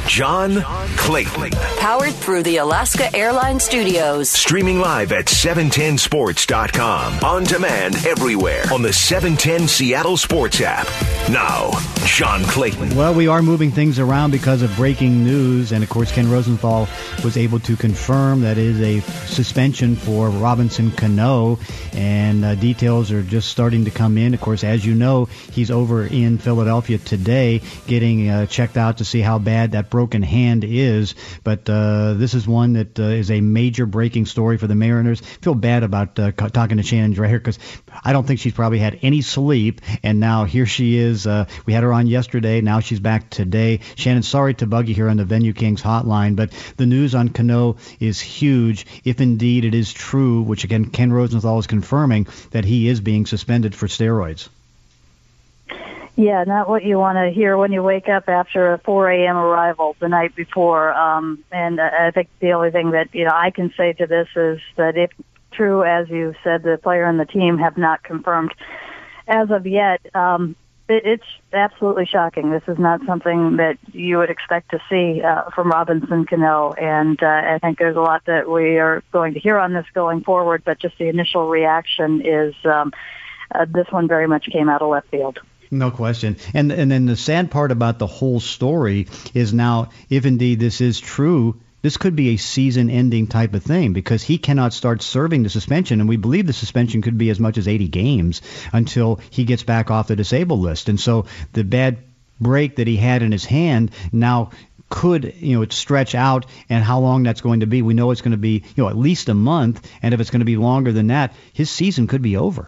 John Clayton. Powered through the Alaska Airlines Studios. Streaming live at 710sports.com. On demand everywhere on the 710 Seattle Sports app. Now, John Clayton. Well, we are moving things around because of breaking news. And, of course, Ken Rosenthal was able to confirm that is a suspension for Robinson Cano. And details are just starting to come in. Of course, as you know, he's over in Philadelphia today getting checked out to see how bad that broken hand is. But this is one that is a major breaking story for the Mariners. Feel bad about talking to Shannon Drayer because I don't think she's probably had any sleep. And now here she is. We had her on yesterday. Now she's back today. Shannon, sorry to bug you here on the Venue Kings hotline, but the news on Cano is huge. If indeed it is true, which again Ken Rosenthal is confirming, that he is being suspended for steroids. Yeah, not what you want to hear when you wake up after a 4 a.m. arrival the night before. And I think the only thing that I can say to this is that if true, as you said, the player and the team have not confirmed as of yet. It's absolutely shocking. This is not something that you would expect to see from Robinson Cano, and I think there's a lot that we are going to hear on this going forward, but just the initial reaction is this one very much came out of left field. No question. And then the sad part about the whole story is now, if indeed this is true, this could be a season-ending type of thing because he cannot start serving the suspension, and we believe the suspension could be as much as 80 games until he gets back off the disabled list. And so the bad break that he had in his hand now could stretch out, and how long that's going to be. We know it's going to be at least a month, and if it's going to be longer than that, his season could be over.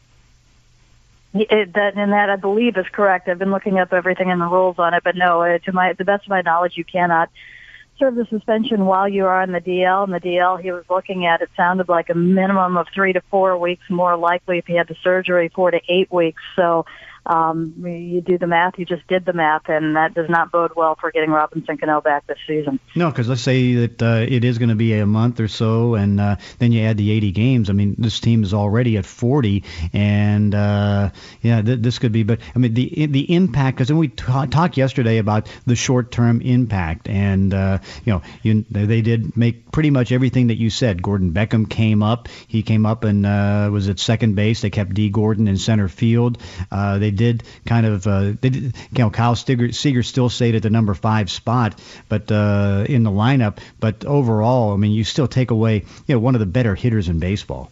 That I believe is correct. I've been looking up everything in the rules on it, but no, to the best of my knowledge, you cannot serve the suspension while you are on the DL. And the DL he was looking at, it sounded like a minimum of 3 to 4 weeks, more likely if he had the surgery 4 to 8 weeks. So you do the math, you just did the math, and that does not bode well for getting Robinson Cano back this season. No, because let's say that it is going to be a month or so, and then you add the 80 games. I mean, this team is already at 40, and this could be. But I mean, the impact, because we talked yesterday about the short-term impact, and they did make pretty much everything that you said. Gordon Beckham came up. He came up and was at second base. They kept D. Gordon in center field. They did kind of, Kyle Seager still stayed at the number 5 spot, but in the lineup. But overall, I mean, you still take away, one of the better hitters in baseball.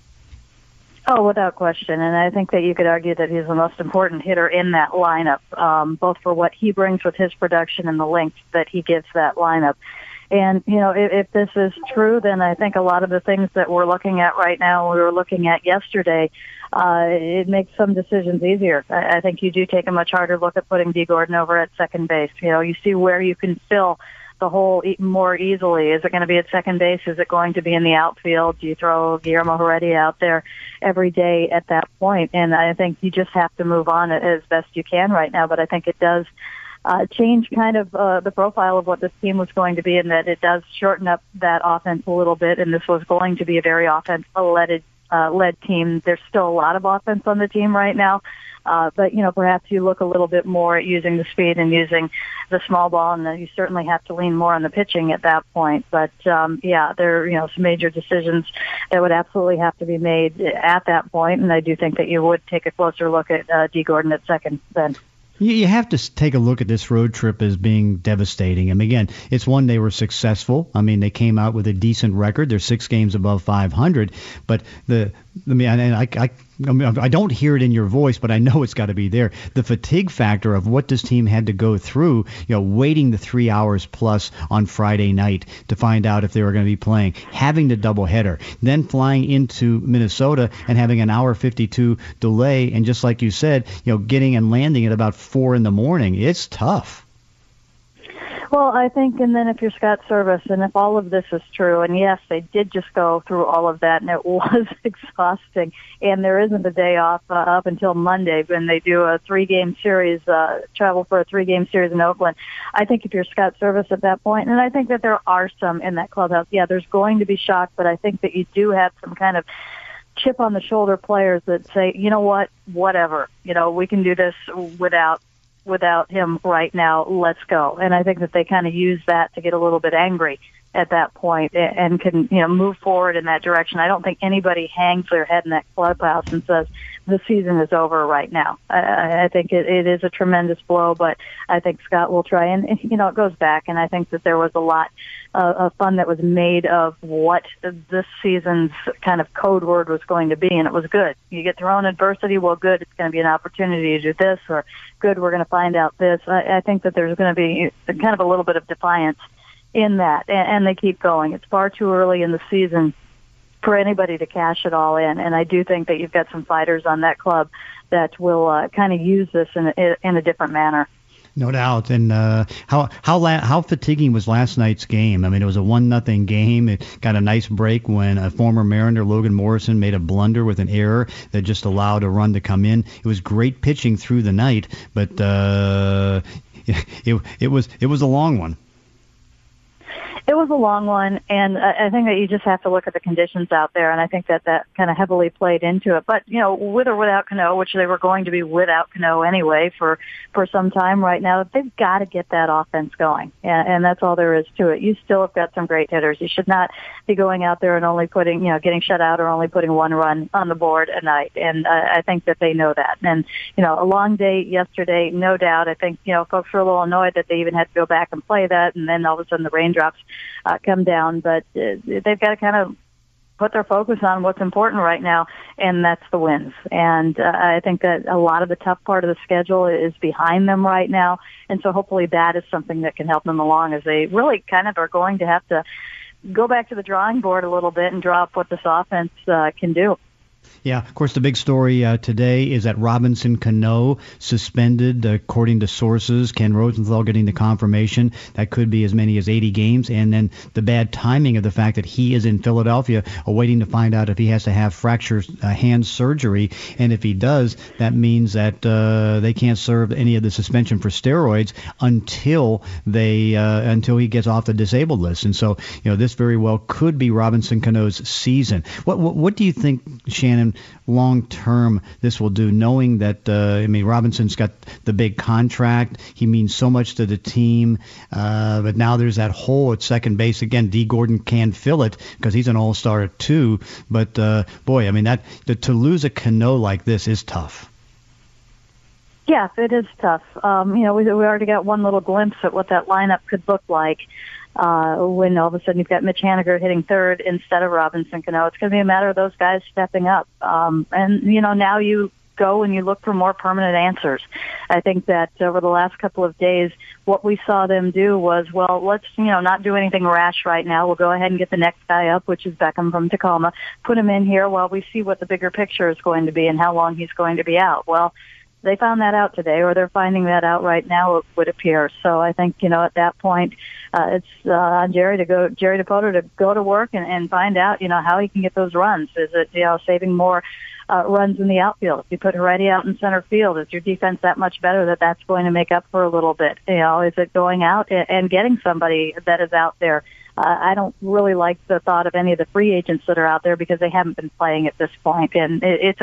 Oh, without question. And I think that you could argue that he's the most important hitter in that lineup, both for what he brings with his production and the length that he gives that lineup. And, if this is true, then I think a lot of the things that we're looking at right now, we were looking at yesterday, it makes some decisions easier. I think you do take a much harder look at putting D. Gordon over at second base. You see where you can fill the hole more easily. Is it going to be at second base? Is it going to be in the outfield? Do you throw Guillermo Heredia out there every day at that point? And I think you just have to move on as best you can right now. But I think it does change kind of the profile of what this team was going to be, and that it does shorten up that offense a little bit. And this was going to be a very offense-led team. There's still a lot of offense on the team right now. But, perhaps you look a little bit more at using the speed and using the small ball, and then you certainly have to lean more on the pitching at that point. But, there are, some major decisions that would absolutely have to be made at that point, and I do think that you would take a closer look at D. Gordon at second then. You have to take a look at this road trip as being devastating. I mean, again, it's one they were successful. I mean, they came out with a decent record. They're 6 games above 500. But I don't hear it in your voice, but I know it's got to be there. The fatigue factor of what this team had to go through, waiting the 3 hours plus on Friday night to find out if they were going to be playing, having the doubleheader, then flying into Minnesota and having an hour 52 delay, and just like you said, getting and landing at about 4 in the morning. It's tough. Well, I think, and then if you're Scott Service, and if all of this is true, and yes, they did just go through all of that, and it was exhausting, and there isn't a day off up until Monday when they do a 3-game series, travel for a 3-game series in Oakland. I think if you're Scott Service at that point, and I think that there are some in that clubhouse, there's going to be shock, but I think that you do have some kind of chip on the shoulder players that say, you know what, whatever, we can do this without without him right now. Let's go. And I think that they kind of use that to get a little bit angry at that point and can, move forward in that direction. I don't think anybody hangs their head in that clubhouse and says, the season is over right now. I think it is a tremendous blow, but I think Scott will try. And, it goes back, and I think that there was a lot of fun that was made of what this season's kind of code word was going to be, and it was good. You get thrown adversity, well, good, it's going to be an opportunity to do this, or good, we're going to find out this. I think that there's going to be kind of a little bit of defiance in that, and they keep going. It's far too early in the season for anybody to cash it all in, and I do think that you've got some fighters on that club that will kind of use this in a different manner. No doubt. And how fatiguing was last night's game? I mean, it was a 1-0 game. It got a nice break when a former Mariner, Logan Morrison, made a blunder with an error that just allowed a run to come in. It was great pitching through the night, but it was a long one. It was a long one, and I think that you just have to look at the conditions out there, and I think that kind of heavily played into it. But, with or without Cano, which they were going to be without Cano anyway for some time right now, they've got to get that offense going, and that's all there is to it. You still have got some great hitters. You should not be going out there and only putting, getting shut out or only putting one run on the board a night, and I think that they know that. And, a long day yesterday, no doubt. I think, folks were a little annoyed that they even had to go back and play that, and then all of a sudden the raindrops come down, but they've got to kind of put their focus on what's important right now, and that's the wins. And I think that a lot of the tough part of the schedule is behind them right now, and so hopefully that is something that can help them along as they really kind of are going to have to go back to the drawing board a little bit and draw up what this offense can do. Yeah, of course, the big story today is that Robinson Cano suspended, according to sources. Ken Rosenthal getting the confirmation that could be as many as 80 games. And then the bad timing of the fact that he is in Philadelphia awaiting to find out if he has to have fracture hand surgery. And if he does, that means that they can't serve any of the suspension for steroids until he gets off the disabled list. And so, this very well could be Robinson Cano's season. What do you think, Shannon, long term this will do, knowing that Robinson's got the big contract, he means so much to the team, but now there's that hole at second base again. D. Gordon can fill it because he's an all-star too, but to lose a Cano like this is tough. Yes, it is tough. We already got one little glimpse at what that lineup could look like. When all of a sudden you've got Mitch Haniger hitting third instead of Robinson Cano. It's going to be a matter of those guys stepping up. And now you go and you look for more permanent answers. I think that over the last couple of days, what we saw them do was, well, let's, not do anything rash right now. We'll go ahead and get the next guy up, which is Beckham from Tacoma, put him in here while we see what the bigger picture is going to be and how long he's going to be out. Well, they found that out today, or they're finding that out right now, it would appear. So I think, at that point, it's on Jerry Dipoto to go to work and find out, how he can get those runs. Is it, saving more runs in the outfield? If you put Heredia out in center field, is your defense that much better that's going to make up for a little bit? Is it going out and getting somebody that is out there? I don't really like the thought of any of the free agents that are out there because they haven't been playing at this point, and it's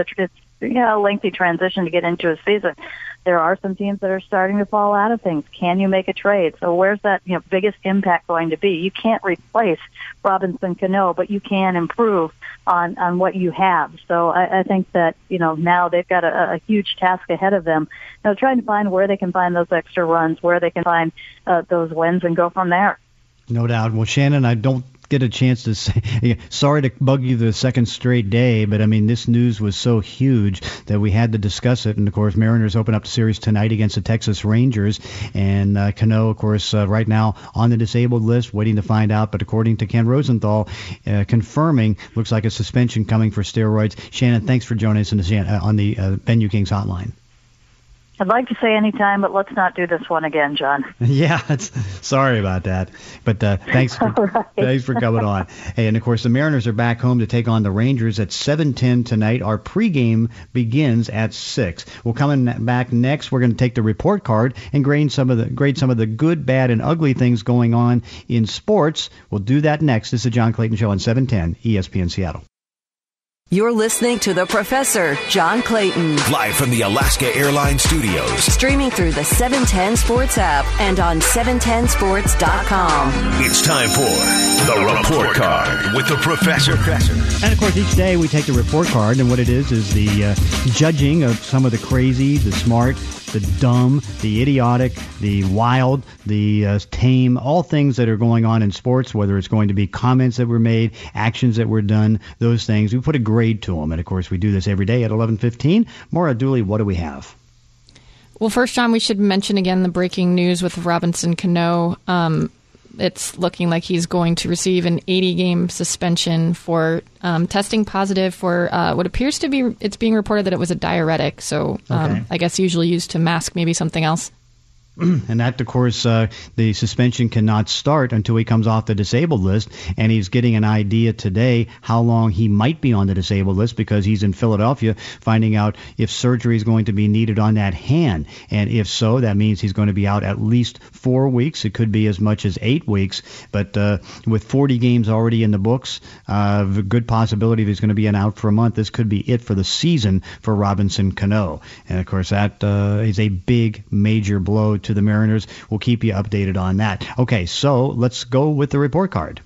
a lengthy transition to get into a season. There are some teams that are starting to fall out of things. Can you make a trade? So where's that biggest impact going to be? You can't replace Robinson Cano, but you can improve on what you have. So I think that now they've got a huge task ahead of them. Trying to find where they can find those extra runs, where they can find those wins, and go from there. No doubt. Well, Shannon, I don't get a chance to say, sorry to bug you the second straight day, but this news was so huge that we had to discuss it. And of course, Mariners open up the series tonight against the Texas Rangers, and Cano, of course, right now on the disabled list, waiting to find out. But according to Ken Rosenthal, confirming, looks like a suspension coming for steroids. Shannon, thanks for joining us on the Venue Kings hotline. I'd like to say anytime, but let's not do this one again, John. Yeah, sorry about that. But thanks for coming on. Hey, and of course, the Mariners are back home to take on the Rangers at 7:10 tonight. Our pregame begins at 6. We'll come back next. We're going to take the report card and grade some of the good, bad, and ugly things going on in sports. We'll do that next. This is the John Clayton Show on 710 ESPN Seattle. You're listening to The Professor, John Clayton. Live from the Alaska Airlines Studios. Streaming through the 710 Sports app and on 710sports.com. It's time for The Report Card with The Professor. And, of course, each day we take the report card, and what it is the judging of some of the crazy, the smart, the dumb, the idiotic, the wild, the tame, all things that are going on in sports, whether it's going to be comments that were made, actions that were done, those things. We put a grade to them. And, of course, we do this every day at 11:15. Maura Dooley, what do we have? Well, first, John, we should mention again the breaking news with Robinson Cano. It's looking like he's going to receive an 80-game suspension for testing positive for what appears to be, it's being reported that it was a diuretic. So I guess usually used to mask maybe something else. And that, of course, the suspension cannot start until he comes off the disabled list. And he's getting an idea today how long he might be on the disabled list because he's in Philadelphia finding out if surgery is going to be needed on that hand. And if so, that means he's going to be out at least 4 weeks. It could be as much as 8 weeks. But with 40 games already in the books, a good possibility that he's going to be out for a month. This could be it for the season for Robinson Cano. And, of course, that is a big, major blow to the Mariners. We'll keep you updated on that. Okay, so let's go with the report card.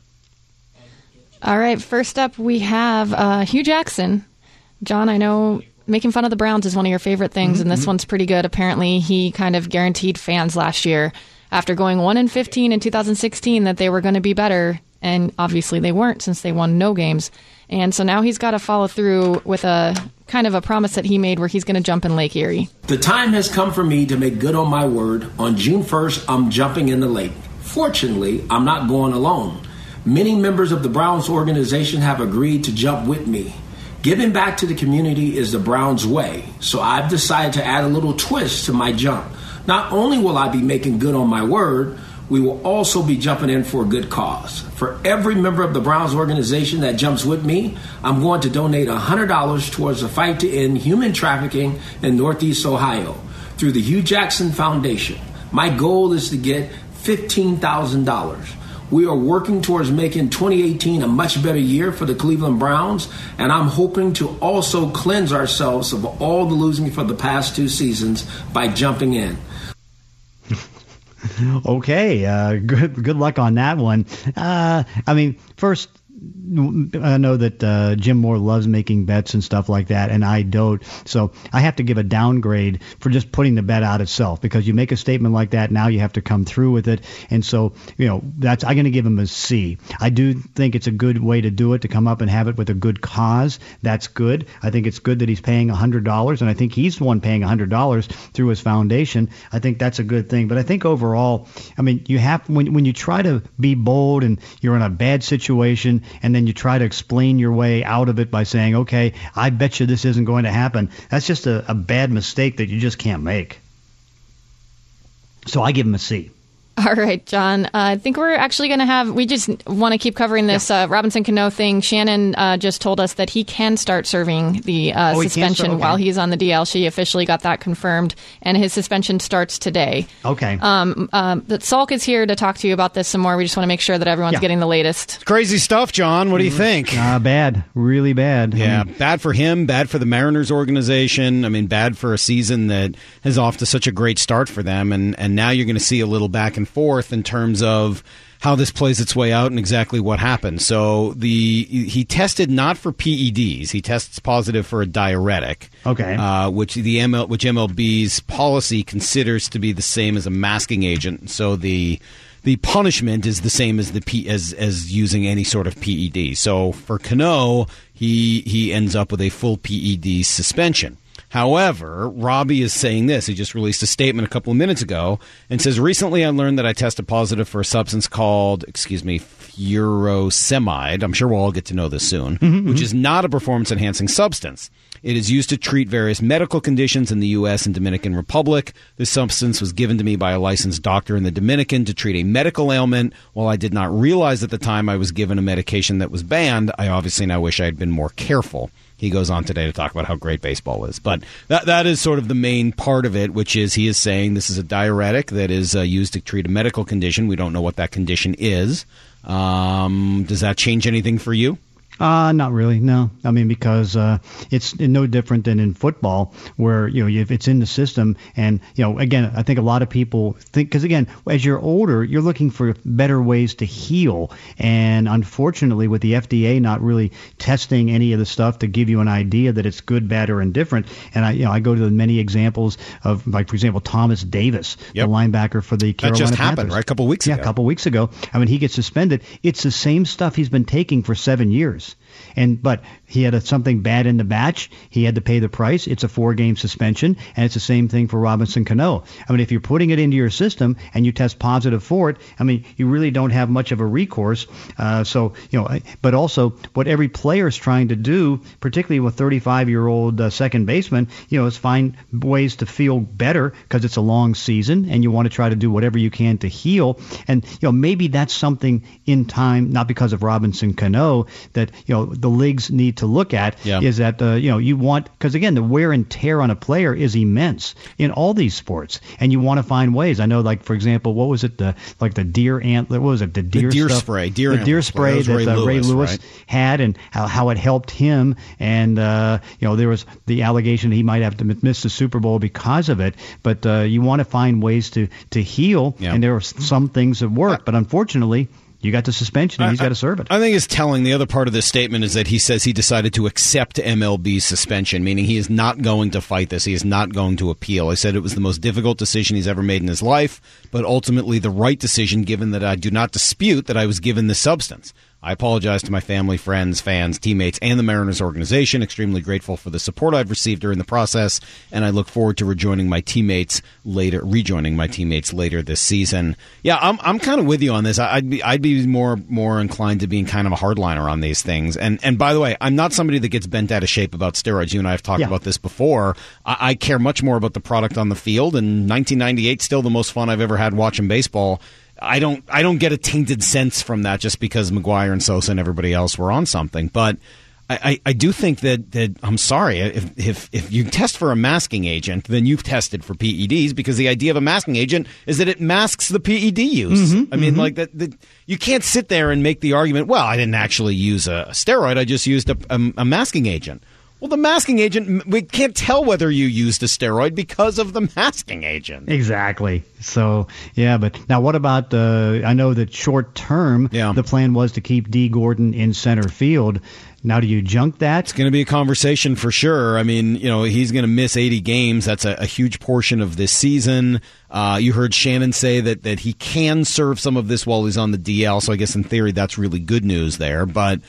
All right, first up we have Hugh Jackson. John, I know making fun of the Browns is one of your favorite things, and this one's pretty good. Apparently, he kind of guaranteed fans last year, after going 1-15 in 2016, that they were going to be better, and obviously they weren't since they won no games. And so now he's got to follow through with a kind of a promise that he made where he's going to jump in Lake Erie. The time has come for me to make good on my word. On June 1st, I'm jumping in the lake. Fortunately, I'm not going alone. Many members of the Browns organization have agreed to jump with me. Giving back to the community is the Browns way, so I've decided to add a little twist to my jump. Not only will I be making good on my word, we will also be jumping in for a good cause. For every member of the Browns organization that jumps with me, I'm going to donate $100 towards the fight to end human trafficking in Northeast Ohio through the Hugh Jackson Foundation. My goal is to get $15,000. We are working towards making 2018 a much better year for the Cleveland Browns, and I'm hoping to also cleanse ourselves of all the losing for the past 2 seasons by jumping in. Okay, good luck on that one. I mean, first, I know that Jim Moore loves making bets and stuff like that, and I don't. So I have to give a downgrade for just putting the bet out itself, because you make a statement like that, now you have to come through with it. And so, I'm going to give him a C. I do think it's a good way to do it, to come up and have it with a good cause. That's good. I think it's good that he's paying $100, and I think he's the one paying $100 through his foundation. I think that's a good thing. But I think overall, I mean, you have, when you try to be bold and you're in a bad situation, and then you try to explain your way out of it by saying, okay, I bet you this isn't going to happen. That's just a bad mistake that you just can't make. So I give him a C. All right, John. I think we're actually going to have, we just want to keep covering this Robinson Cano thing. Shannon just told us that he can start serving the suspension while he's on the DL. She officially got that confirmed, and his suspension starts today. Okay. But Salk is here to talk to you about this some more. We just want to make sure that everyone's getting the latest. Crazy stuff, John. What do you think? Bad. Really bad. Yeah, bad for him, bad for the Mariners organization. I mean, bad for a season that is off to such a great start for them, and now you're going to see a little back and forth in terms of how this plays its way out and exactly what happened. So he tested not for PEDs. He tests positive for a diuretic. Okay. Which MLB's policy considers to be the same as a masking agent. So the punishment is the same as as using any sort of PED. So for Cano, he ends up with a full PED suspension. However, Robbie is saying this. He just released a statement a couple of minutes ago and says, recently I learned that I tested positive for a substance called, furosemide. I'm sure we'll all get to know this soon, which is not a performance-enhancing substance. It is used to treat various medical conditions in the U.S. and Dominican Republic. This substance was given to me by a licensed doctor in the Dominican to treat a medical ailment. While I did not realize at the time I was given a medication that was banned, I obviously now wish I had been more careful. He goes on today to talk about how great baseball is. But that is sort of the main part of it, which is he is saying this is a diuretic that is used to treat a medical condition. We don't know what that condition is. Does that change anything for you? Not really, no. I mean, because it's no different than in football, where if it's in the system, and again, I think a lot of people think, because again, as you're older, you're looking for better ways to heal, and unfortunately, with the FDA not really testing any of the stuff to give you an idea that it's good, bad, or indifferent, and I go to the many examples of, like, for example, Thomas Davis, the linebacker for the Carolina Panthers. That just happened, right? A couple weeks ago. Yeah, a couple weeks ago. I mean, he gets suspended. It's the same stuff he's been taking for 7 years. But he had something bad in the batch. He had to pay the price. It's a 4-game suspension, and it's the same thing for Robinson Cano. I mean, if you're putting it into your system and you test positive for it, I mean, you really don't have much of a recourse. But also what every player is trying to do, particularly with 35-year-old second baseman, is find ways to feel better, because it's a long season, and you want to try to do whatever you can to heal. And maybe that's something in time, not because of Robinson Cano, that the leagues need to look at, is that you want, because again, the wear and tear on a player is immense in all these sports, and you want to find ways. I know, like, for example, what was it, the deer antler, what was it, the deer spray that Ray Lewis had, and how it helped him, and there was the allegation he might have to miss the Super Bowl because of it, but you want to find ways to heal, and there are some things that work, but unfortunately, you got the suspension, and he's got to serve it. I think it's telling. The other part of this statement is that he says he decided to accept MLB's suspension, meaning he is not going to fight this. He is not going to appeal. I said it was the most difficult decision he's ever made in his life, but ultimately the right decision, given that I do not dispute that I was given this substance. I apologize to my family, friends, fans, teammates, and the Mariners organization. Extremely grateful for the support I've received during the process, and I look forward to rejoining my teammates later this season. Yeah, I'm kind of with you on this. I'd be more inclined to being kind of a hardliner on these things. And by the way, I'm not somebody that gets bent out of shape about steroids. You and I have talked about this before. I care much more about the product on the field, and 1998 still the most fun I've ever had watching baseball. I don't get a tainted sense from that just because McGwire and Sosa and everybody else were on something. But I do think that I'm sorry, if you test for a masking agent, then you've tested for PEDs, because the idea of a masking agent is that it masks the PED use. I mean, like that you can't sit there and make the argument, well, I didn't actually use a steroid, I just used a masking agent. Well, the masking agent, we can't tell whether you used a steroid because of the masking agent. Exactly. So, yeah, but now what about, I know that short term, the plan was to keep D. Gordon in center field. Now, do you junk that? It's going to be a conversation for sure. I mean, he's going to miss 80 games. That's a huge portion of this season. You heard Shannon say that he can serve some of this while he's on the DL, so I guess in theory that's really good news there. But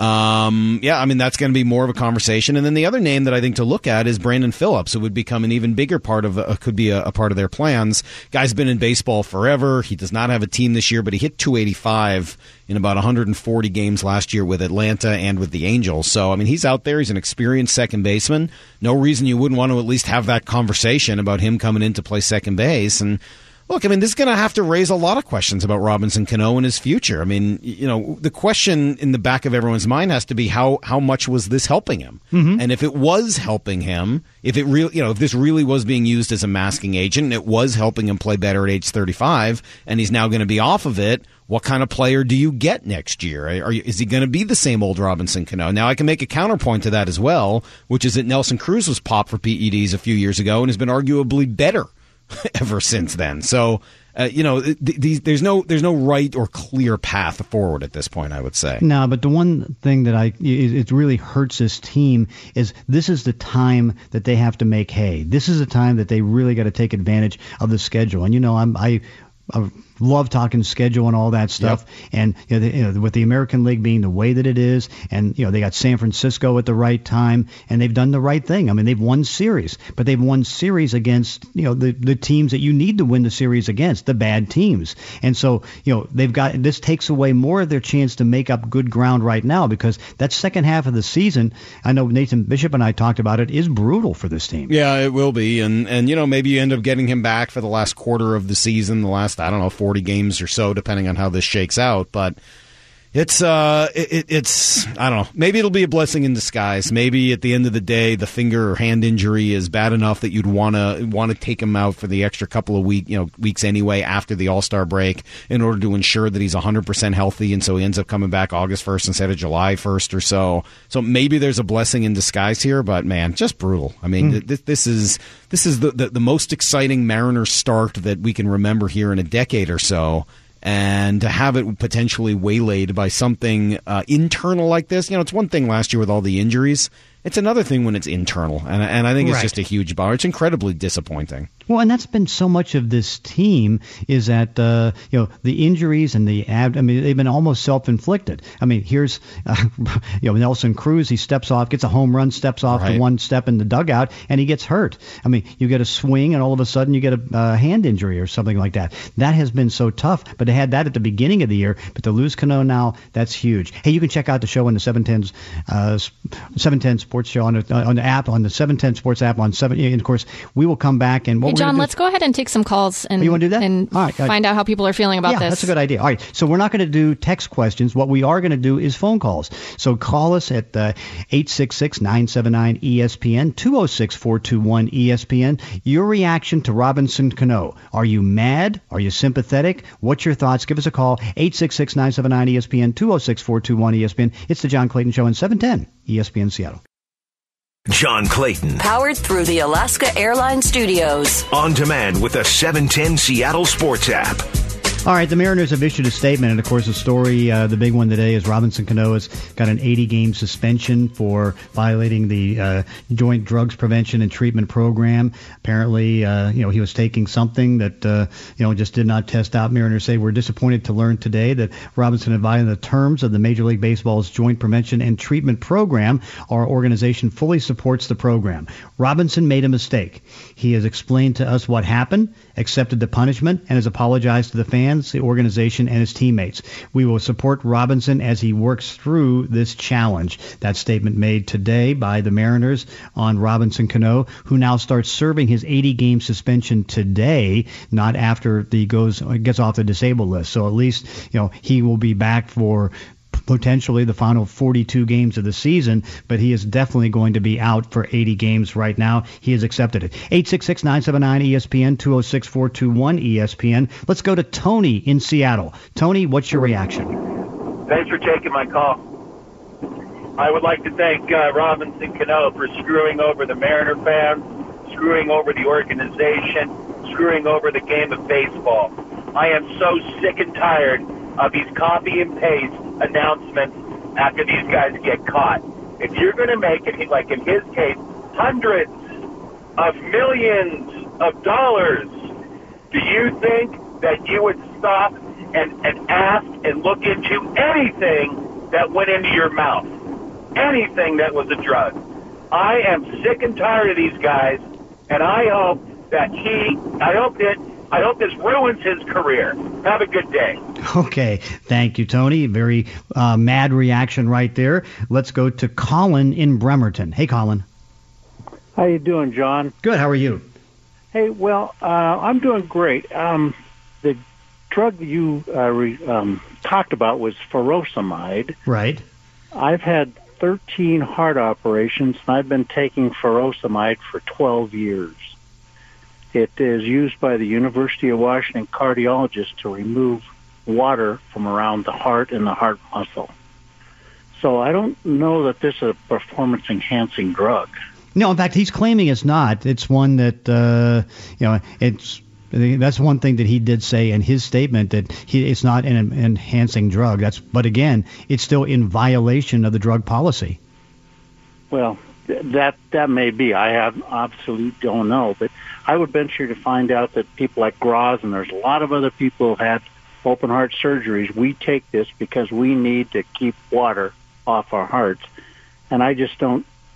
I mean, that's going to be more of a conversation. And then the other name that I think to look at is Brandon Phillips, who would become an even bigger part of could be a part of their plans. Guy's been in baseball forever. He does not have a team this year, but he hit .285 in about 140 games last year with Atlanta and with the Angels. So, I mean, he's out there. He's an experienced second baseman. No reason you wouldn't want to at least have that conversation about him coming in to play second base. And look, I mean, this is going to have to raise a lot of questions about Robinson Cano and his future. I mean, the question in the back of everyone's mind has to be how much was this helping him? Mm-hmm. And if it was helping him, if this really was being used as a masking agent and it was helping him play better at age 35 and he's now going to be off of it, what kind of player do you get next year? Is he going to be the same old Robinson Cano? Now, I can make a counterpoint to that as well, which is that Nelson Cruz was popped for PEDs a few years ago and has been arguably better ever since then. So, there's no right or clear path forward at this point, I would say. No, but the one thing that it really hurts this team is this is the time that they have to make hay. This is the time that they really got to take advantage of the schedule. And I love talking schedule and all that stuff. Yep. And with the American League being the way that it is, and they got San Francisco at the right time, and they've done the right thing. I mean, they've won series, but they've won series against the teams that you need to win the series against, the bad teams. And so they've got, this takes away more of their chance to make up good ground right now, because that second half of the season, I know Nathan Bishop and I talked about it, is brutal for this team. Yeah, it will be, and maybe you end up getting him back for the last quarter of the season, the last 40 games or so, depending on how this shakes out. But It's I don't know. Maybe it'll be a blessing in disguise. Maybe at the end of the day, the finger or hand injury is bad enough that you'd want to take him out for the extra couple of weeks anyway after the All-Star break in order to ensure that he's 100% healthy, and so he ends up coming back August 1st instead of July 1st or so. So maybe there's a blessing in disguise here, but man, just brutal. I mean, this is the most exciting Mariners start that we can remember here in a decade or so. And to have it potentially waylaid by something internal like this, it's one thing last year with all the injuries. It's another thing when it's internal, and I think it's just a huge bummer. It's incredibly disappointing. Well, and that's been so much of this team is that the injuries and they've been almost self-inflicted. I mean, here's Nelson Cruz. He steps off, gets a home run, steps off to one step in the dugout, and he gets hurt. I mean, you get a swing, and all of a sudden you get a hand injury or something like that. That has been so tough. But they had that at the beginning of the year. But to lose Cano now, that's huge. Hey, you can check out the show on the 710 Sports Show on the app, on the 710 Sports app on 7. And of course, we will come back and. Hey, John, let's go ahead and take some calls and, you want to do that? And find out how people are feeling about this. Yeah, that's a good idea. All right, so we're not going to do text questions. What we are going to do is phone calls. So call us at 866-979-ESPN, 206-421-ESPN. Your reaction to Robinson Cano. Are you mad? Are you sympathetic? What's your thoughts? Give us a call, 866-979-ESPN, 206-421-ESPN. It's the John Clayton Show on 710 ESPN Seattle. John Clayton. Powered through the Alaska Airlines Studios. On demand with the 710 Seattle Sports app. All right, the Mariners have issued a statement, and of course the story, the big one today is Robinson Cano has got an 80-game suspension for violating the Joint Drugs Prevention and Treatment Program. Apparently, he was taking something that, just did not test out. Mariners say we're disappointed to learn today that Robinson had violated the terms of the Major League Baseball's Joint Prevention and Treatment Program. Our organization fully supports the program. Robinson made a mistake. He has explained to us what happened, accepted the punishment, and has apologized to the fans, the organization, and his teammates. We will support Robinson as he works through this challenge. That statement made today by the Mariners on Robinson Cano, who now starts serving his 80-game suspension today, not after he gets off the disabled list. So at least, he will be back for potentially the final 42 games of the season, but he is definitely going to be out for 80 games right now. He has accepted it. 866-979-ESPN, 206-421-ESPN. Let's go to Tony in Seattle. Tony, what's your reaction? Thanks for taking my call. I would like to thank Robinson Cano for screwing over the Mariner fans, screwing over the organization, screwing over the game of baseball. I am so sick and tired of these copy and paste announcements after these guys get caught. If you're going to make it, like in his case, hundreds of millions of dollars, do you think that you would stop and ask and look into anything that went into your mouth? Anything that was a drug? I am sick and tired of these guys, and I hope that I hope this ruins his career. Have a good day. Okay. Thank you, Tony. Very mad reaction right there. Let's go to Colin in Bremerton. Hey, Colin. How you doing, John? Good. How are you? Hey, well, I'm doing great. The drug you talked about was furosemide. Right. I've had 13 heart operations, and I've been taking furosemide for 12 years. It is used by the University of Washington cardiologists to remove water from around the heart and the heart muscle. So I don't know that this is a performance-enhancing drug. No, in fact, he's claiming it's not. It's one that, that's one thing that he did say in his statement, that it's not an enhancing drug. But again, it's still in violation of the drug policy. Well, that may be. I absolutely don't know, but I would venture to find out that people like Graz, and there's a lot of other people who had open heart surgeries, we take this because we need to keep water off our hearts. And I just don't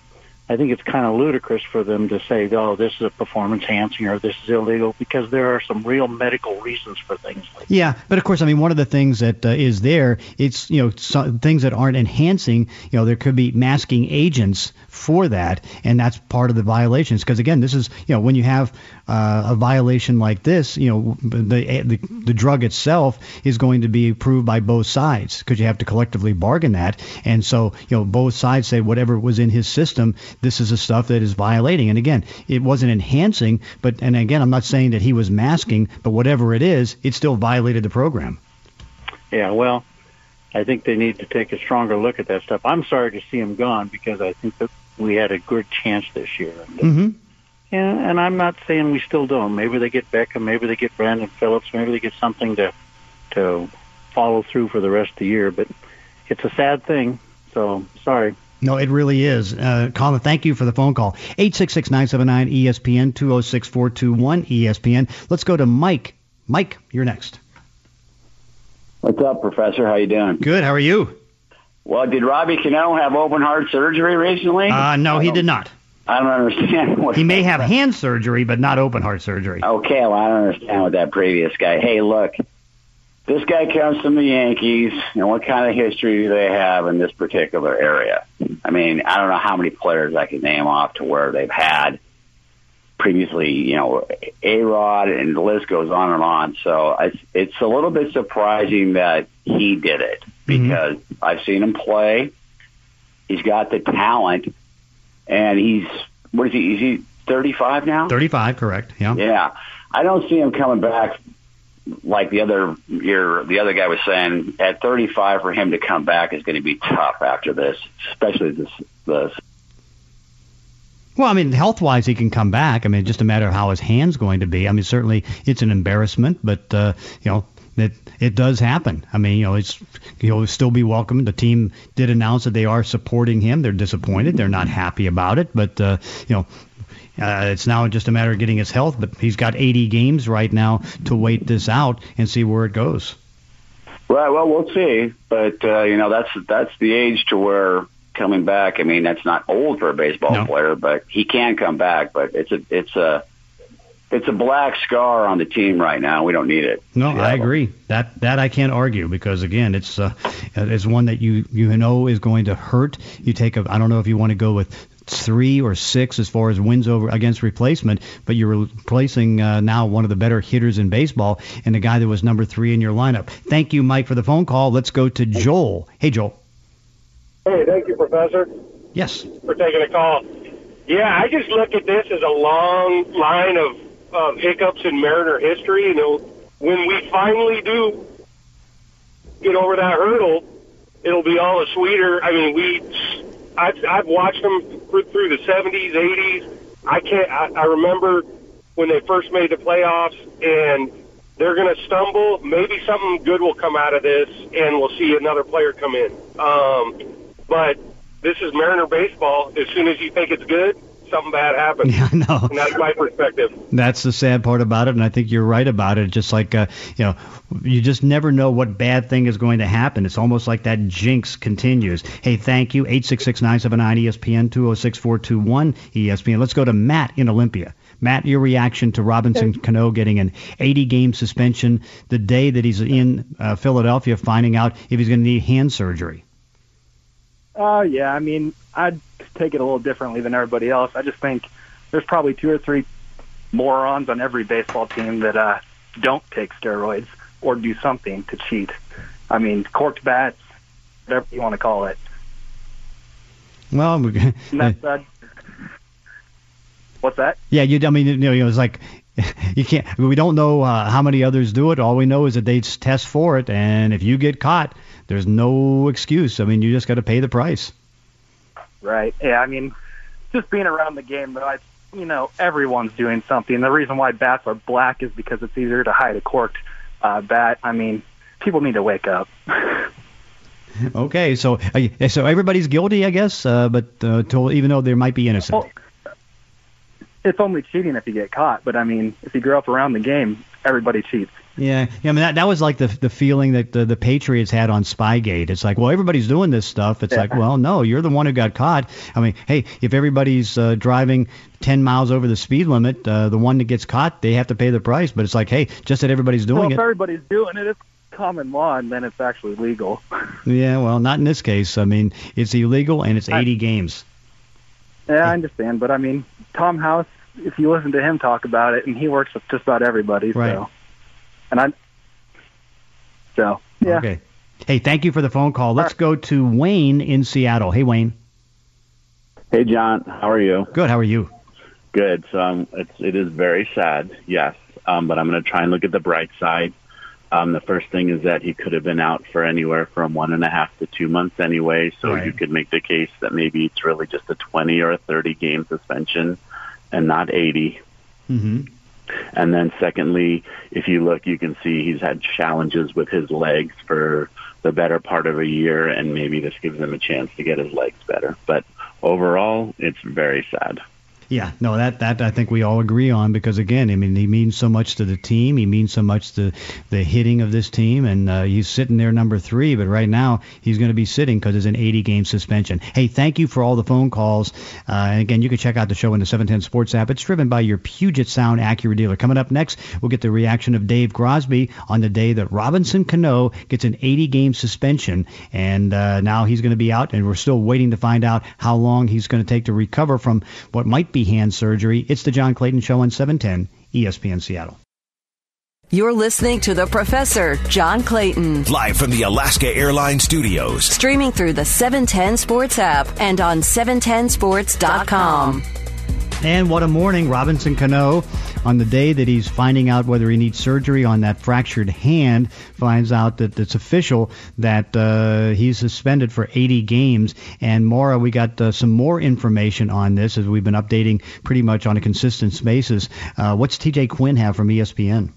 I think it's kind of ludicrous for them to say, oh, this is a performance enhancing or this is illegal, because there are some real medical reasons for things like that. Yeah, but of course, I mean, one of the things that is there, it's, things that aren't enhancing, there could be masking agents for that, and that's part of the violations. Because again, this is, when you have a violation like this, the drug itself is going to be approved by both sides, because you have to collectively bargain that. And so, both sides say whatever was in his system, this is the stuff that is violating. And again, it wasn't enhancing, and again, I'm not saying that he was masking, but whatever it is, it still violated the program. Yeah, well, I think they need to take a stronger look at that stuff. I'm sorry to see him gone, because I think that we had a good chance this year. Mm-hmm. Yeah, and I'm not saying we still don't. Maybe they get Beckham, maybe they get Brandon Phillips, maybe they get something to follow through for the rest of the year. But it's a sad thing, so sorry. No, it really is. Colin, thank you for the phone call. 866-979-ESPN, 206-421-ESPN. Let's go to Mike. Mike, you're next. What's up, Professor? How you doing? Good. How are you? Well, did Robbie Cano have open heart surgery recently? No, he did not. I don't understand. He may have hand surgery, but not open heart surgery. Okay, well, I don't understand with that previous guy. Hey, look, this guy comes from the Yankees, and what kind of history do they have in this particular area? I mean, I don't know how many players I can name off to where they've had previously, A-Rod, and the list goes on and on. So it's a little bit surprising that he did it, because I've seen him play. He's got the talent, and is he 35 now? 35, correct, yeah. Yeah. I don't see him coming back like the other guy was saying. At 35, for him to come back is going to be tough after this, especially this. Well, I mean, health-wise, he can come back. I mean, it's just a matter of how his hand's going to be. I mean, certainly it's an embarrassment, but, it does happen. I mean, he'll still be welcome. The team did announce that they are supporting him. They're disappointed. They're not happy about it, but, it's now just a matter of getting his health, but he's got 80 games right now to wait this out and see where it goes. Right, well, we'll see. But, that's the age to where coming back, I mean, that's not old for a baseball player, but he can come back. But it's a black scar on the team right now. We don't need it. No, I agree. That I can't argue, because again, it's one that you know is going to hurt. You take I don't know if you want to go with 3 or 6 as far as wins over against replacement, but you're replacing now one of the better hitters in baseball and the guy that was number 3 in your lineup. Thank you, Mike, for the phone call. Let's go to Joel. Hey, Joel. Hey, thank you, Professor. Yes. For taking a call. Yeah, I just look at this as a long line of hiccups in Mariner history. When we finally do get over that hurdle, it'll be all the sweeter. I mean, I've watched them through the 70s, 80s. I remember when they first made the playoffs, and they're going to stumble. Maybe something good will come out of this, and we'll see another player come in. But this is Mariner baseball. As soon as you think it's good, something bad happens. Yeah, I know. And that's my perspective. That's the sad part about it, and I think you're right about it. Just like, you just never know what bad thing is going to happen. It's almost like that jinx continues. Hey, thank you. 866-979-ESPN, 206-421-ESPN. Let's go to Matt in Olympia. Matt, your reaction to Robinson Cano getting an 80-game suspension the day that he's in Philadelphia, finding out if he's going to need hand surgery. Yeah, I mean, I'd take it a little differently than everybody else. I just think there's probably 2 or 3 morons on every baseball team that don't take steroids or do something to cheat. I mean, corked bats, whatever you want to call it. Well, what's that? Yeah, it's like you can't. We don't know how many others do it. All we know is that they test for it, and if you get caught, there's no excuse. I mean, you just got to pay the price. Right. Yeah. I mean, just being around the game, though, everyone's doing something. The reason why bats are black is because it's easier to hide a corked bat. I mean, people need to wake up. Okay, so everybody's guilty, I guess, but even though they might be innocent. it's only cheating if you get caught. But I mean, if you grow up around the game, everybody cheats. Yeah, I mean that was like the feeling that the Patriots had on Spygate. It's like, well, everybody's doing this stuff. It's like, well, no, you're the one who got caught. I mean, hey, if everybody's driving 10 miles over the speed limit, the one that gets caught, they have to pay the price. But it's like, hey, just that everybody's doing it. If everybody's doing it, it's common law, and then it's actually legal. Yeah, well, not in this case. I mean, it's illegal, and it's 80 games. Yeah, I understand, but I mean, Tom House, if you listen to him talk about it, and he works with just about everybody, right. Yeah. Okay. Hey, thank you for the phone call. Let's go to Wayne in Seattle. Hey, Wayne. Hey, John. How are you? Good. How are you? Good. So it is very sad, yes, but I'm going to try and look at the bright side. The first thing is that he could have been out for anywhere from 1.5 to 2 months anyway, so You could make the case that maybe it's really just a 20 or a 30 game suspension and not 80. Mm-hmm. And then secondly, if you look, you can see he's had challenges with his legs for the better part of a year, and maybe this gives him a chance to get his legs better. But overall, it's very sad. Yeah, no, that I think we all agree on, because, again, I mean, he means so much to the team. He means so much to the hitting of this team, and he's sitting there number 3, but right now he's going to be sitting because it's an 80-game suspension. Hey, thank you for all the phone calls. And, again, you can check out the show in the 710 Sports app. It's driven by your Puget Sound Acura dealer. Coming up next, we'll get the reaction of Dave Grosby on the day that Robinson Cano gets an 80-game suspension, and now he's going to be out, and we're still waiting to find out how long he's going to take to recover from what might be hand surgery. It's the John Clayton Show on 710 ESPN Seattle. You're listening to The Professor, John Clayton. Live from the Alaska Airlines Studios. Streaming through the 710 Sports app and on 710sports.com. And what a morning. Robinson Cano, on the day that he's finding out whether he needs surgery on that fractured hand, finds out that it's official that he's suspended for 80 games. And Maura, we got some more information on this, as we've been updating pretty much on a consistent basis. What's TJ Quinn have from ESPN?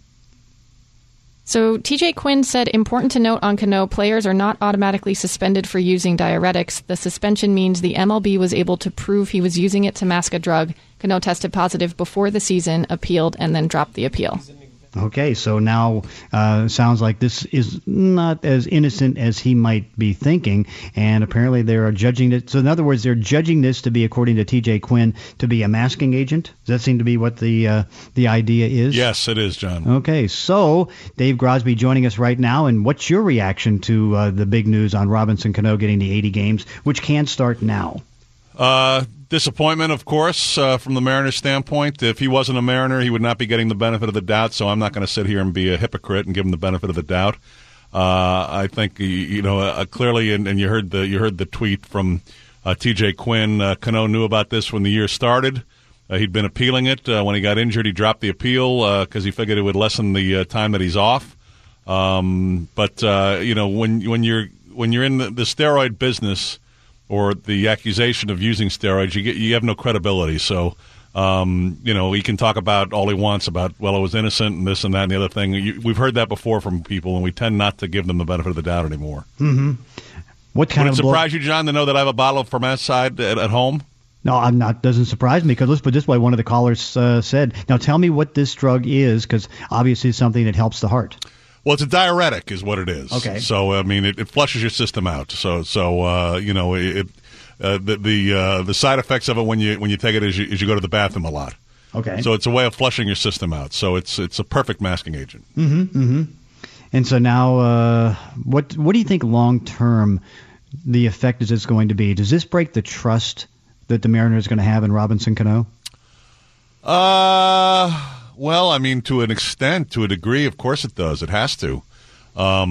So TJ Quinn said, important to note on Cano, players are not automatically suspended for using diuretics. The suspension means the MLB was able to prove he was using it to mask a drug. Cano tested positive before the season, appealed, and then dropped the appeal. Okay, so now sounds like this is not as innocent as he might be thinking, and apparently they are judging it. So in other words, they're judging this to be, according to TJ Quinn, to be a masking agent. Does that seem to be what the idea is? Yes, it is, John. Okay, so Dave Grosby joining us right now, and what's your reaction to the big news on Robinson Cano getting the 80 games, which can start now? Disappointment, of course, from the Mariners' standpoint. If he wasn't a Mariner, he would not be getting the benefit of the doubt, so I'm not going to sit here and be a hypocrite and give him the benefit of the doubt. I think, clearly, and you heard the tweet from TJ Quinn. Cano knew about this when the year started. He'd been appealing it. When he got injured, he dropped the appeal because he figured it would lessen the time that he's off. When you're in the steroid business, or the accusation of using steroids, you have no credibility. So, he can talk about all he wants about, well, it was innocent and this and that and the other thing. We've heard that before from people, and we tend not to give them the benefit of the doubt anymore. Mm-hmm. Would it surprise you, John, to know that I have a bottle of Formicide at home? No, I'm not. Doesn't surprise me, because let's put it this way. One of the callers said, now tell me what this drug is, because obviously it's something that helps the heart. Well, it's a diuretic, is what it is. Okay. So, I mean, it flushes your system out. The side effects of it when you take it is you go to the bathroom a lot. Okay. So it's a way of flushing your system out. So it's a perfect masking agent. Mm-hmm. Mm-hmm. And so now, what do you think long term the effect is it's going to be? Does this break the trust that the Mariners are going to have in Robinson Cano? Well, I mean, to an extent, to a degree, of course it does. It has to. But,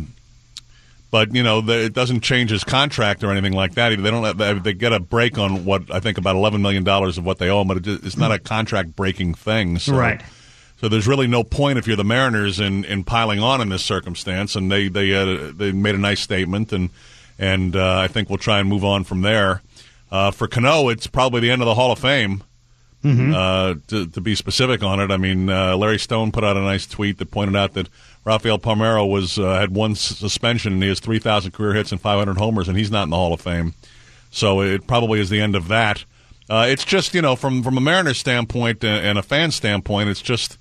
it doesn't change his contract or anything like that. They get a break on what I think about $11 million of what they owe him, but it's not a contract-breaking thing. So, right. So there's really no point if you're the Mariners in piling on in this circumstance, and they made a nice statement, and I think we'll try and move on from there. For Cano, it's probably the end of the Hall of Fame. Mm-hmm. To be specific on it, I mean, Larry Stone put out a nice tweet that pointed out that Rafael Palmeiro had one suspension and he has 3,000 career hits and 500 homers, and he's not in the Hall of Fame. So it probably is the end of that. It's just, from a Mariners standpoint and a fan standpoint, it's just,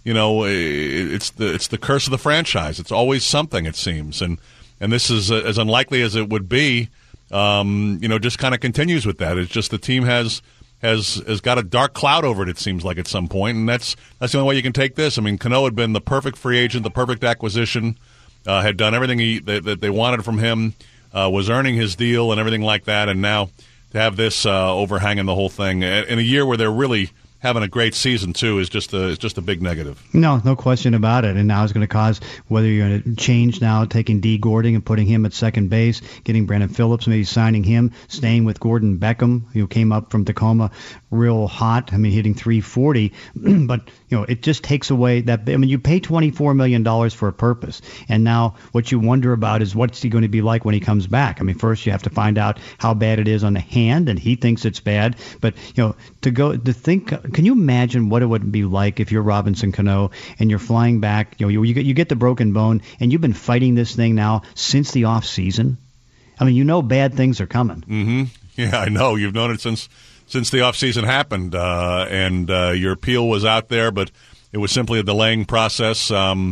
it's the curse of the franchise. It's always something, it seems, and this is as unlikely as it would be. Just kind of continues with that. It's just the team has got a dark cloud over it. It seems like at some point, and that's the only way you can take this. I mean, Cano had been the perfect free agent, the perfect acquisition, had done everything that they wanted from him, was earning his deal and everything like that, and now to have this overhanging the whole thing in a year where they're really having a great season too is just a big negative. No question about it. And now it's going to cause, whether you're going to change now, taking D. Gordon and putting him at second base, getting Brandon Phillips, maybe signing him, staying with Gordon Beckham, who came up from Tacoma real hot. I mean, hitting 340, but it just takes away that. I mean, you pay $24 million for a purpose, and now what you wonder about is what's he going to be like when he comes back. I mean, first you have to find out how bad it is on the hand, and he thinks it's bad. But to think. Can you imagine what it would be like if you're Robinson Cano and you're flying back? You get the broken bone, and you've been fighting this thing now since the off season. I mean, bad things are coming. Mm-hmm. Yeah, I know. You've known it since the off season happened, and your appeal was out there, but it was simply a delaying process.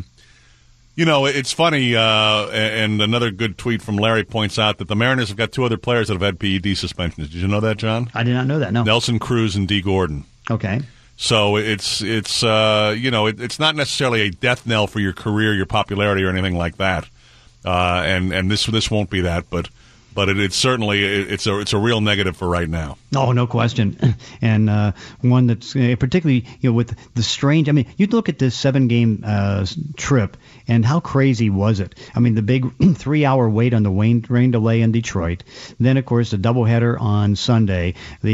It's funny, and another good tweet from Larry points out that the Mariners have got two other players that have had PED suspensions. Did you know that, John? I did not know that. No. Nelson Cruz and D. Gordon. Okay. So it's not necessarily a death knell for your career, your popularity, or anything like that. And this won't be that, but it's certainly it's a real negative for right now. Oh, no question. And one that's particularly with the strange. I mean, you look at this 7-game trip, and how crazy was it? I mean, the big 3-hour wait on the rain delay in Detroit. Then, of course, the doubleheader on Saturday.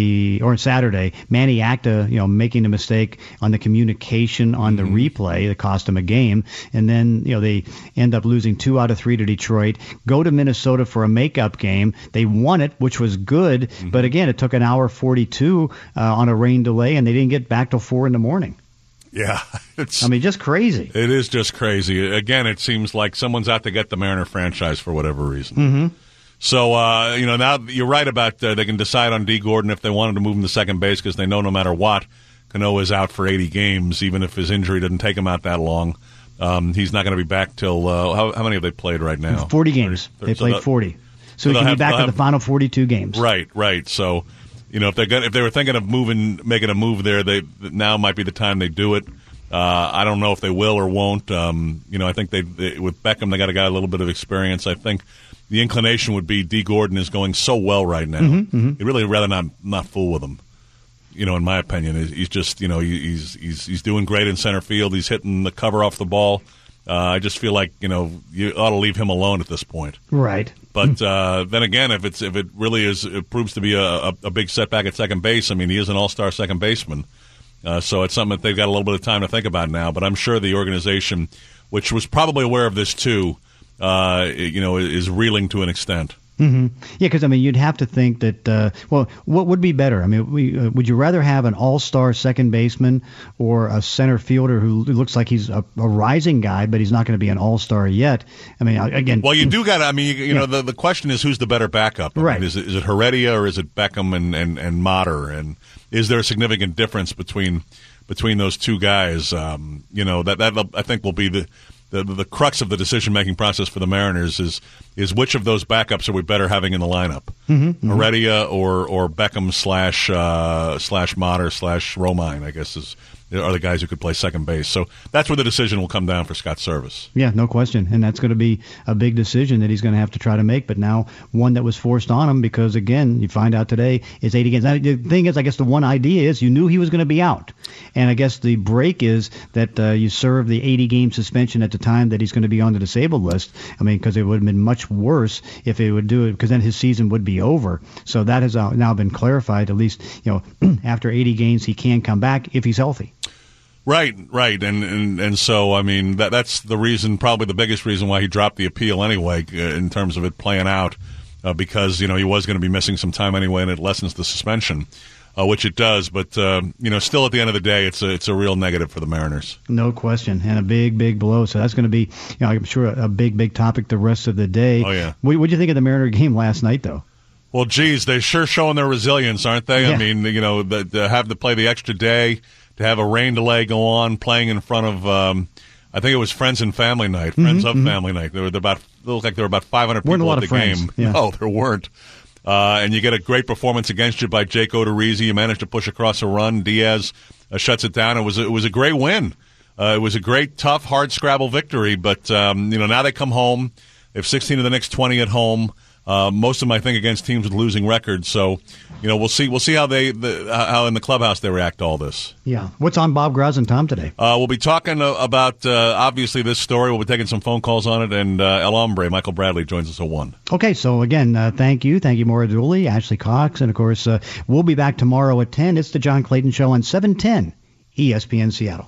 Manny Acta, making a mistake on the communication on the replay that cost him a game. And then, they end up losing 2 out of 3 to Detroit. Go to Minnesota for a makeup game. They won it, which was good. But again, it took an hour 42 on a rain delay, and they didn't get back till 4 in the morning. Yeah, just crazy. It is just crazy. Again, it seems like someone's out to get the Mariner franchise for whatever reason. Mm-hmm. So, now you're right about they can decide on D. Gordon if they wanted to move him to second base because they know no matter what, Cano is out for 80 games, even if his injury didn't take him out that long. He's not going to be back till how many have they played right now? 40 games. They played 40. So he can be back for the final 42 games. Right. So, if they were thinking of making a move there, now might be the time they do it. I don't know if they will or won't. I think they with Beckham, they got a guy a little bit of experience. I think the inclination would be D. Gordon is going so well right now. You'd really rather not fool with him. In my opinion, he's just he's doing great in center field. He's hitting the cover off the ball. I just feel like you ought to leave him alone at this point. Right. But then again, if it really it proves to be a big setback at second base. I mean, he is an all-star second baseman, so it's something that they've got a little bit of time to think about now. But I'm sure the organization, which was probably aware of this too, is reeling to an extent. Mm-hmm. Yeah, because you'd have to think that. What would be better? I mean, would you rather have an all-star second baseman or a center fielder who looks like he's a rising guy, but he's not going to be an all-star yet? I mean, again. Well, you do got. The question is who's the better backup? Right. Is it Heredia or is it Beckham and Motter? And is there a significant difference between those two guys? That I think will be the crux of the decision-making process for the Mariners is which of those backups are we better having in the lineup? Mm-hmm. Heredia or Beckham slash Motter slash Romine, I guess, are the guys who could play second base. So that's where the decision will come down for Scott Service. Yeah, no question. And that's going to be a big decision that he's going to have to try to make, but now one that was forced on him because, again, you find out today it's 80 games. Now, the thing is, I guess the one idea is you knew he was going to be out. And I guess the break is that you serve the 80-game suspension at the time that he's going to be on the disabled list. I mean, because it would have been much worse if they would do it, because then his season would be over. So that has now been clarified. At least, after 80 games, he can come back if he's healthy. Right, and so I mean that's the reason, probably the biggest reason why he dropped the appeal anyway, in terms of it playing out, because he was going to be missing some time anyway, and it lessens the suspension, which it does. But still at the end of the day, it's a real negative for the Mariners. No question, and a big blow. So that's going to be, I'm sure, a big topic the rest of the day. Oh yeah. What did you think of the Mariner game last night, though? Well, geez, they're sure showing their resilience, aren't they? Yeah. I mean, to have to play the extra day, to have a rain delay go on, playing in front of, I think it was Friends and Family Night, Friends of Family Night. It looked like there were about 500 people at the game. Yeah. No, there weren't. And you get a great performance against you by Jake Odorizzi. You managed to push across a run. Diaz shuts it down. It was a great win. It was a great, tough, hard scrabble victory. But now they come home. They have 16 of the next 20 at home. Most of them, I think, against teams with losing records. So, we'll see how how in the clubhouse they react to all this. Yeah. What's on Bob Graz and Tom today? We'll be talking about obviously this story. We'll be taking some phone calls on it, and El Hombre, Michael Bradley, joins us at 1. Okay. So again, thank you, Maura Dooley, Ashley Cox, and of course we'll be back tomorrow at 10. It's the John Clayton Show on 710 ESPN Seattle.